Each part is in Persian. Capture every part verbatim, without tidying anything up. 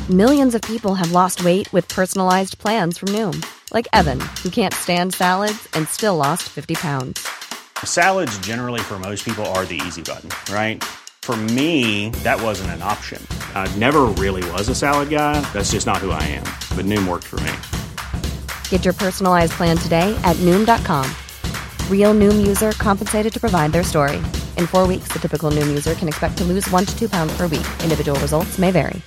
Millions of people have lost weight with personalized plans from Noom. Like Evan, who can't stand salads and still lost fifty pounds. Salads generally for most people are the easy button, right? For me, that wasn't an option. I never really was a salad guy. That's just not who I am. But Noom worked for me. Get your personalized plan today at Noom dot com. Real Noom user compensated to provide their story. In four weeks, the typical Noom user can expect to lose one to two pounds per week. Individual results may vary.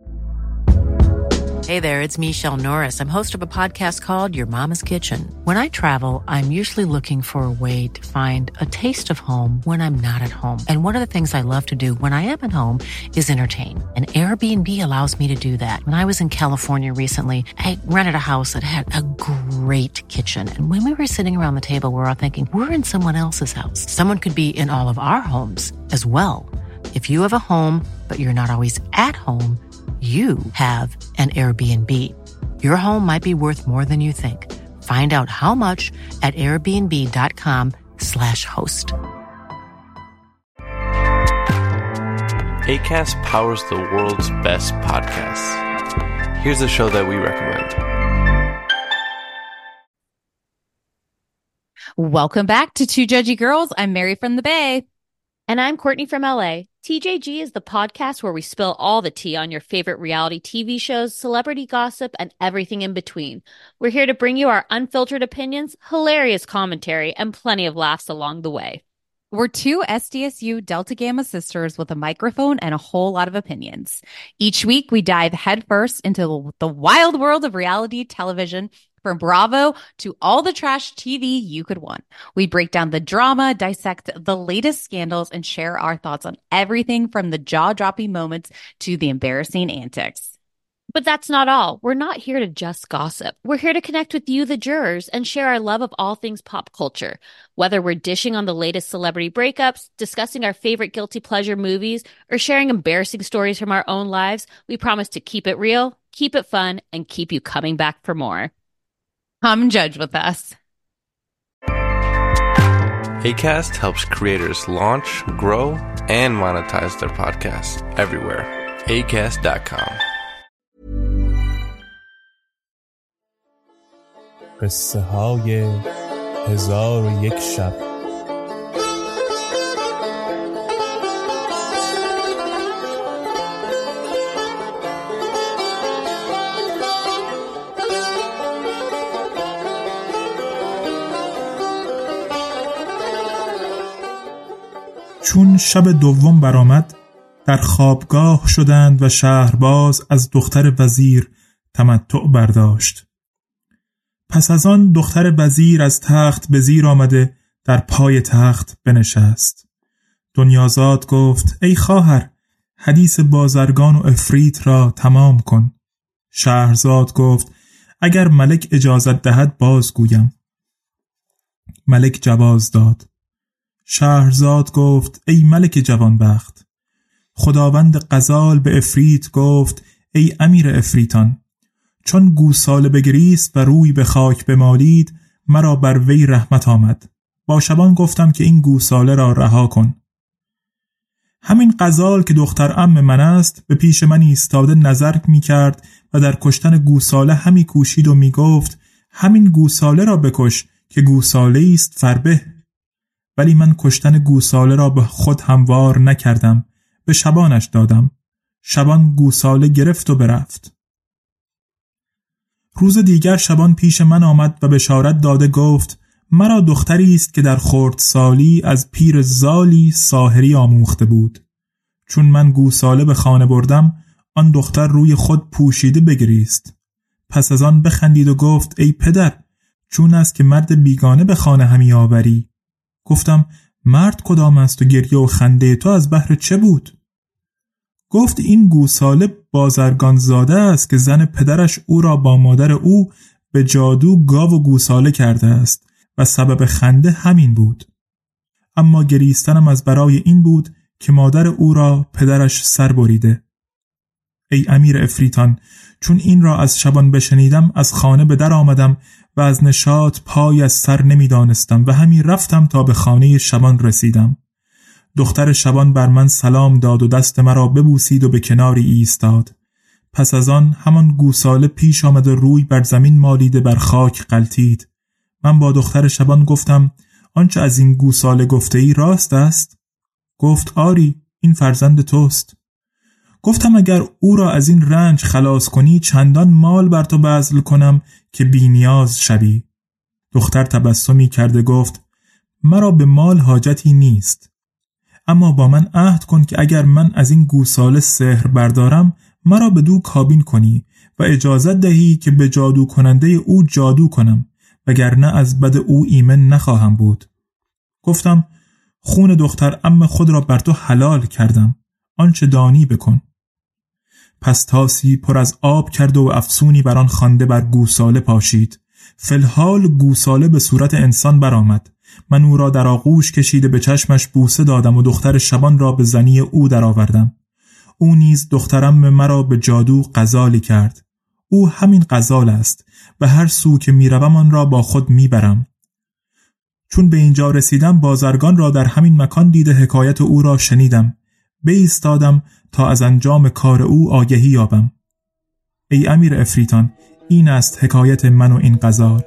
Hey there, it's Michelle Norris. I'm host of a podcast called Your Mama's Kitchen. When I travel, I'm usually looking for a way to find a taste of home when I'm not at home. And one of the things I love to do when I am at home is entertain. And Airbnb allows me to do that. When I was in California recently, I rented a house that had a great kitchen. And when we were sitting around the table, we were all thinking, we're in someone else's house. Someone could be in all of our homes as well. If you have a home, but you're not always at home, you have an Airbnb. Your home might be worth more than you think. Find out how much at airbnb.com slash host. Acast powers the world's best podcasts. Here's a show that we recommend. Welcome back to Two Judgy Girls. I'm Mary from the Bay. And I'm Courtney from L A. T J G is the podcast where we spill all the tea on your favorite reality T V shows, celebrity gossip, and everything in between. We're here to bring you our unfiltered opinions, hilarious commentary, and plenty of laughs along the way. We're two S D S U Delta Gamma sisters with a microphone and a whole lot of opinions. Each week, we dive headfirst into the wild world of reality television, from Bravo to all the trash T V you could want. We break down the drama, dissect the latest scandals, and share our thoughts on everything from the jaw-dropping moments to the embarrassing antics. But that's not all. We're not here to just gossip. We're here to connect with you, the jurors, and share our love of all things pop culture. Whether we're dishing on the latest celebrity breakups, discussing our favorite guilty pleasure movies, or sharing embarrassing stories from our own lives, we promise to keep it real, keep it fun, and keep you coming back for more. Come judge with us. Acast helps creators launch, grow, and monetize their podcasts everywhere. acast dot com. قصه های هزار و یک شب. چون شب دوم برآمد، در خوابگاه شدند و شهرباز از دختر وزیر تمتع برداشت. پس از آن دختر وزیر از تخت به زیر آمده در پای تخت بنشست. دنیازاد گفت: ای خواهر، حدیث بازرگان و عفریت را تمام کن. شهرزاد گفت: اگر ملک اجازت دهد بازگویم. ملک جواز داد. شهرزاد گفت: ای ملک جوانبخت. خداوند غزال به عفریت گفت: ای امیر عفریتان، چون گوساله بگریست و روی به خاک بمالید، مرا بر وی رحمت آمد. با شبان گفتم که این گوساله را رها کن. همین غزال که دختر عم من است، به پیش من ایستاده نظر می کرد و در کشتن گوساله همی کوشید و می گفت: همین گوساله را بکش که گوساله است فربه. ولی من کشتن گوساله را به خود هموار نکردم، به شبانش دادم. شبان گوساله گرفت و برفت. روز دیگر شبان پیش من آمد و بشارت داده گفت: مرا دختری است که در خردسالی از پیر زالی ساحری آموخته بود. چون من گوساله به خانه بردم، آن دختر روی خود پوشیده بگریست. پس از آن بخندید و گفت: ای پدر، چون است که مرد بیگانه به خانه همی آوری؟ گفتم: مرد کدام است و گریه و خنده تو از بهر چه بود؟ گفت: این گوساله بازرگان زاده است که زن پدرش او را با مادر او به جادو گاو و گوساله کرده است و سبب خنده همین بود. اما گریستنم از برای این بود که مادر او را پدرش سر بریده. ای امیر عفریتان، چون این را از شبان بشنیدم، از خانه به در آمدم و از نشاط پای از سر نمی دانستم و همی رفتم تا به خانه شبان رسیدم. دختر شبان بر من سلام داد و دست مرا ببوسید و به کناری ایستاد. پس از آن همان گوساله پیش آمد و روی بر زمین مالیده بر خاک غلتید. من با دختر شبان گفتم آنچه از این گوساله گفته ای راست است؟ گفت آری، این فرزند توست. گفتم اگر او را از این رنج خلاص کنی چندان مال بر تو بذل کنم که بی نیاز شوی. دختر تبسمی کرده گفت مرا به مال حاجتی نیست، اما با من عهد کن که اگر من از این گوساله سحر بردارم مرا به دو کابین کنی و اجازت دهی که به جادو کننده او جادو کنم، وگرنه از بد او ایمن نخواهم بود. گفتم خون دختر عم خود را بر تو حلال کردم، آنچه دانی بکن. پس تاسی پر از آب کرد و افسونی بر آن خوانده بر گوساله پاشید. فلحال گوساله به صورت انسان برآمد. من او را در آغوش کشیده به چشمش بوسه دادم و دختر شبان را به زنی او درآوردم. او نیز دخترم مرا به جادو غزالی کرد. او همین غزال است، به هر سو که میروم آن را با خود میبرم. چون به اینجا رسیدم بازرگان را در همین مکان دیده حکایت او را شنیدم. بایستادم تا از انجام کار او آگهی یابم. ای امیر عفریتان، این است حکایت من و این غزال.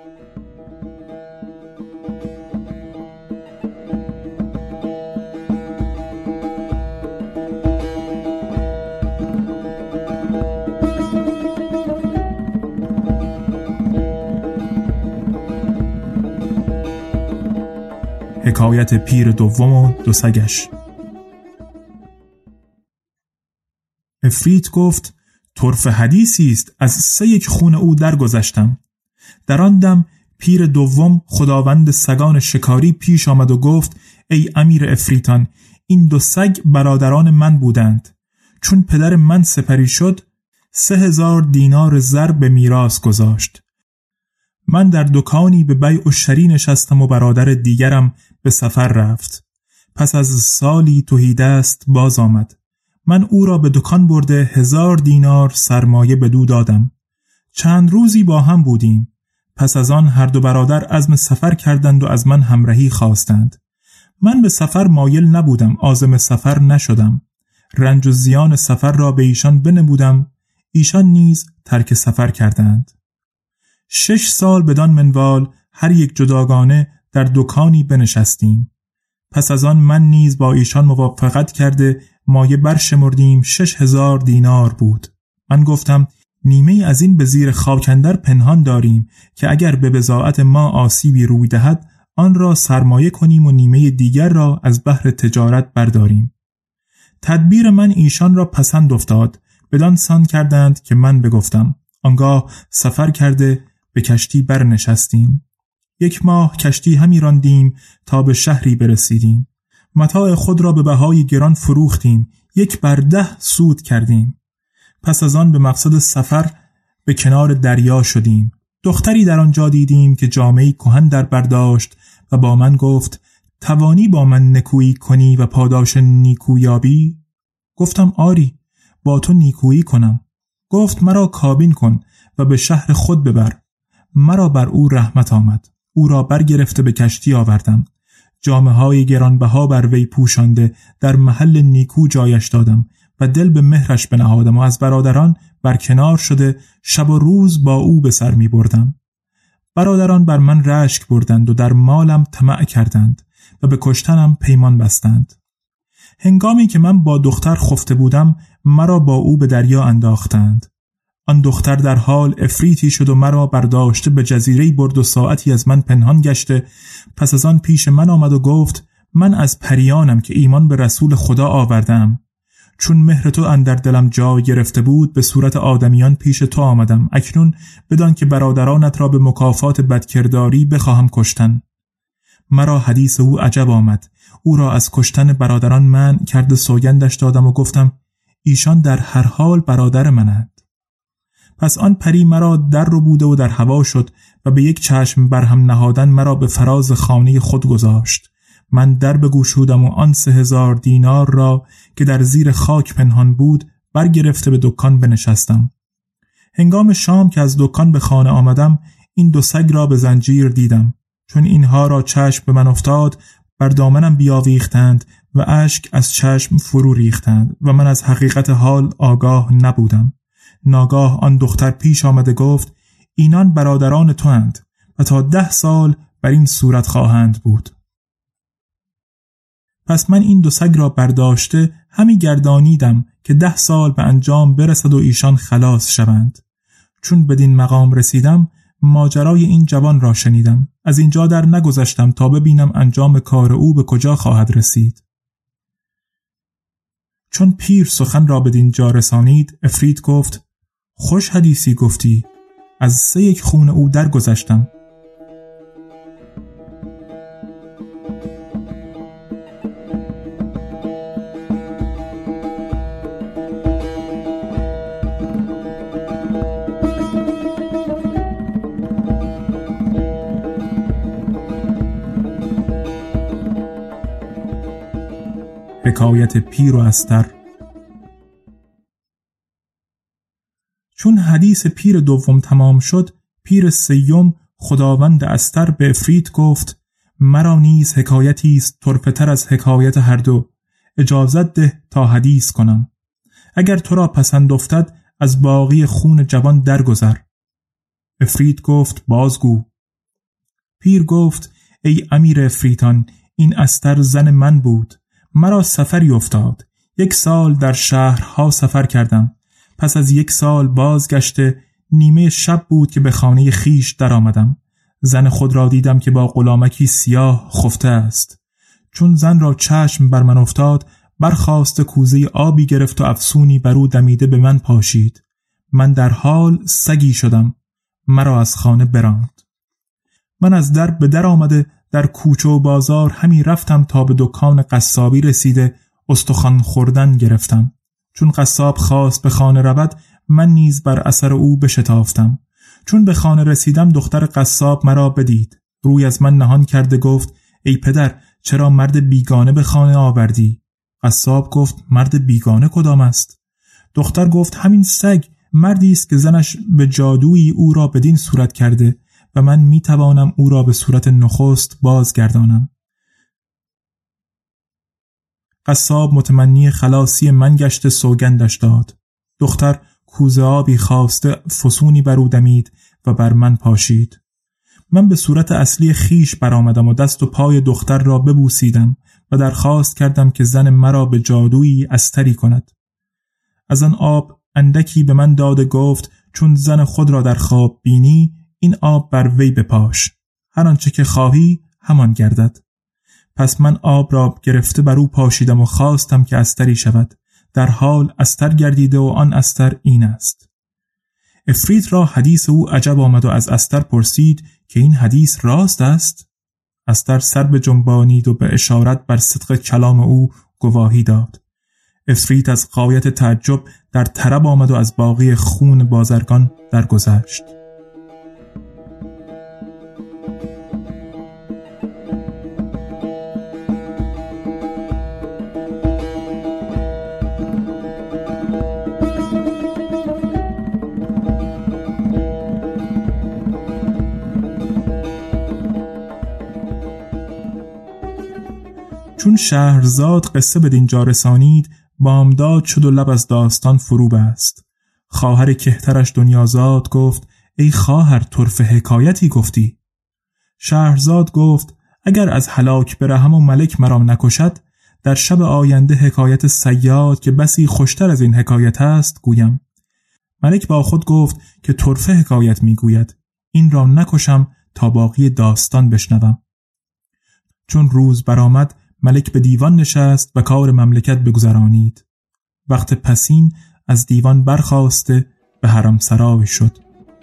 حکایت پیر دوم و دو سگش. عفریت گفت طرف حدیثی است، از سه یک خون او درگذشتم. در آن دم پیر دوم خداوند سگان شکاری پیش آمد و گفت ای امیر عفریتان، این دو سگ برادران من بودند. چون پدر من سپری شد سه هزار دینار زر به میراث گذاشت. من در دکانی به بیع و شری نشستم و برادر دیگرم به سفر رفت. پس از سالی تهیدست باز آمد. من او را به دکان برده هزار دینار سرمایه بدو دادم. چند روزی با هم بودیم. پس از آن هر دو برادر عزم سفر کردند و از من همراهی خواستند. من به سفر مایل نبودم، عازم سفر نشدم. رنج و زیان سفر را به ایشان بنمودم. ایشان نیز ترک سفر کردند. شش سال بدان منوال هر یک جداگانه در دکانی بنشستیم. پس از آن من نیز با ایشان موافقت کرده مایه برشمردیم. شش هزار دینار بود. من گفتم نیمه از این به زیر خاکندر پنهان داریم که اگر به بضاعت ما آسیبی روی دهد آن را سرمایه کنیم و نیمه دیگر را از بهر تجارت برداریم. تدبیر من ایشان را پسند افتاد. بدان سان کردند که من بگفتم. آنگاه سفر کرده به کشتی برنشستیم. یک ماه کشتی همی راندیم تا به شهری برسیدیم. متاع خود را به بهای گران فروختیم. یک بر ده سود کردیم. پس از آن به مقصد سفر به کنار دریا شدیم. دختری در آنجا دیدیم که جامه‌ای کهن در برداشت و با من گفت توانی با من نکویی کنی و پاداش نیکویابی؟ گفتم آری، با تو نیکویی کنم. گفت مرا کابین کن و به شهر خود ببر. مرا بر او رحمت آمد. او را برگرفته به کشتی آوردم. جامه‌های گرانبها بر وی پوشانده در محل نیکو جایش دادم و دل به مهرش بنهادم و از برادران برکنار شده شب و روز با او به سر می بردم. برادران بر من رشک بردند و در مالم طمع کردند و به کشتنم پیمان بستند. هنگامی که من با دختر خفته بودم مرا با او به دریا انداختند. آن دختر در حال افریتی شد و مرا برداشته به جزیره‌ای برد و ساعتی از من پنهان گشته. پس از آن پیش من آمد و گفت من از پریانم که ایمان به رسول خدا آوردم. چون مهر تو اندر دلم جای گرفته بود به صورت آدمیان پیش تو آمدم. اکنون بدان که برادرانت را به مکافات بدکرداری بخواهم کشتن. مرا حدیث او عجب آمد. او را از کشتن برادران من کرده سوگندش دادم و گفتم ایشان در هر حال برادر منند. پس آن پری مرا در رو بوده و در هوا شد و به یک چشم برهم نهادن مرا به فراز خانه خود گذاشت. من در بگشودم و آن سه هزار دینار را که در زیر خاک پنهان بود برگرفته به دکان بنشستم. هنگام شام که از دکان به خانه آمدم این دو سگ را به زنجیر دیدم. چون اینها را چشم به من افتاد بر دامنم بیاویختند و اشک از چشم فرو ریختند و من از حقیقت حال آگاه نبودم. ناگاه آن دختر پیش آمده گفت اینان برادران تو اند و تا ده سال بر این صورت خواهند بود. پس من این دو سگ را برداشته همی گردانیدم که ده سال به انجام برسد و ایشان خلاص شوند. چون بدین مقام رسیدم ماجرای این جوان را شنیدم. از اینجا در نگذشتم تا ببینم انجام کار او به کجا خواهد رسید. چون پیر سخن را بدین جا رسانید، عفریت گفت خوش حدیثی گفتی، از سه یک خون او در گذشتم. حکایت پیر و استر. چون حدیث پیر دوم تمام شد، پیر سیوم خداوند استر به عفریت گفت مرا نیز حکایتی است طرفه تر از حکایت هر دو، اجازت ده تا حدیث کنم. اگر تو را پسند افتد از باقی خون جوان درگذر. عفریت گفت بازگو. پیر گفت ای امیر عفریتان، این استر زن من بود. مرا سفری افتاد. یک سال در شهرها سفر کردم. پس از یک سال بازگشته نیمه شب بود که به خانه خیش در آمدم. زن خود را دیدم که با غلامکی سیاه خفته است. چون زن را چشم بر من افتاد، برخاست کوزه آبی گرفت و افسونی بر او دمیده به من پاشید. من در حال سگی شدم. مرا از خانه براند. من از در به در آمده در کوچه و بازار همی رفتم تا به دکان قصابی رسیده استخوان خوردن گرفتم. چون قصاب خواست به خانه رود، من نیز بر اثر او بشتافتم. چون به خانه رسیدم دختر قصاب مرا بدید. روی از من نهان کرده گفت ای پدر، چرا مرد بیگانه به خانه آوردی؟ قصاب گفت مرد بیگانه کدام است؟ دختر گفت همین سگ، مردی است که زنش به جادویی او را بدین صورت کرده و من می توانم او را به صورت نخست بازگردانم. قصاب متمنی خلاصی من گشته سوگندش داد. دختر کوزه آبی خواسته فسونی بر او دمید و بر من پاشید. من به صورت اصلی خیش برآمدم و دست و پای دختر را ببوسیدم و درخواست کردم که زن مرا به جادویی استری کند. از آن آب اندکی به من داده گفت چون زن خود را در خواب بینی این آب بر وی بپاش، هر آنچه که خواهی همان گردد. پس من آب را گرفته بر او پاشیدم و خواستم که استری شود. در حال استر گردیده و آن استر این است. عفریت را حدیث او عجب آمد و از استر پرسید که این حدیث راست است؟ استر سر به جنبانید و به اشارت بر صدق کلام او گواهی داد. عفریت از غایت تعجب در طرب آمد و از باقی خون بازرگان درگذشت. چون شهرزاد قصه به دینجا رسانید، بامداد شد و لب از داستان فرو بست. خواهر کهترش دنیازاد گفت ای خواهر، طرف حکایتی گفتی. شهرزاد گفت اگر از هلاک برهم و ملک مرا نکشد، در شب آینده حکایت صیاد که بسی خوشتر از این حکایت است گویم. ملک با خود گفت که طرف حکایت میگوید، این را نکشم تا باقی داستان بشنوم. چون روز برآمد ملک به دیوان نشست و کار مملکت بگذرانید. وقت پسین از دیوان برخاسته به حرم سرای شد.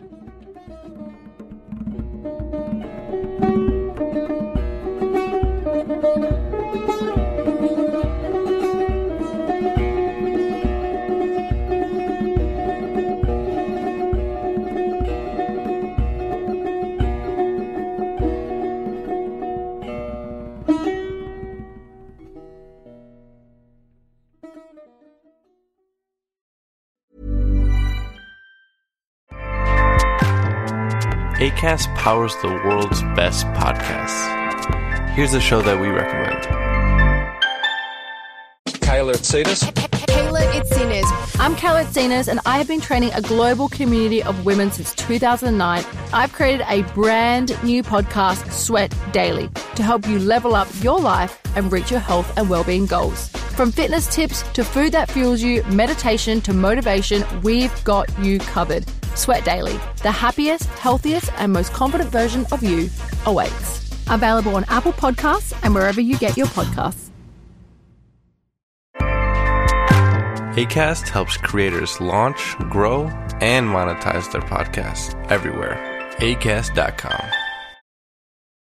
Acast powers the world's best podcasts. Here's a show that we recommend. Kyler Tsadis. Carla Itzinas. I'm Carla Itzinas, and I have been training a global community of women since two thousand nine. I've created a brand new podcast, Sweat Daily, to help you level up your life and reach your health and well-being goals. From fitness tips to food that fuels you, meditation to motivation, we've got you covered. Sweat Daily, the happiest, healthiest, and most confident version of you awaits. Available on Apple Podcasts and wherever you get your podcasts. Acast helps creators launch, grow, and monetize their podcasts everywhere. acast dot com.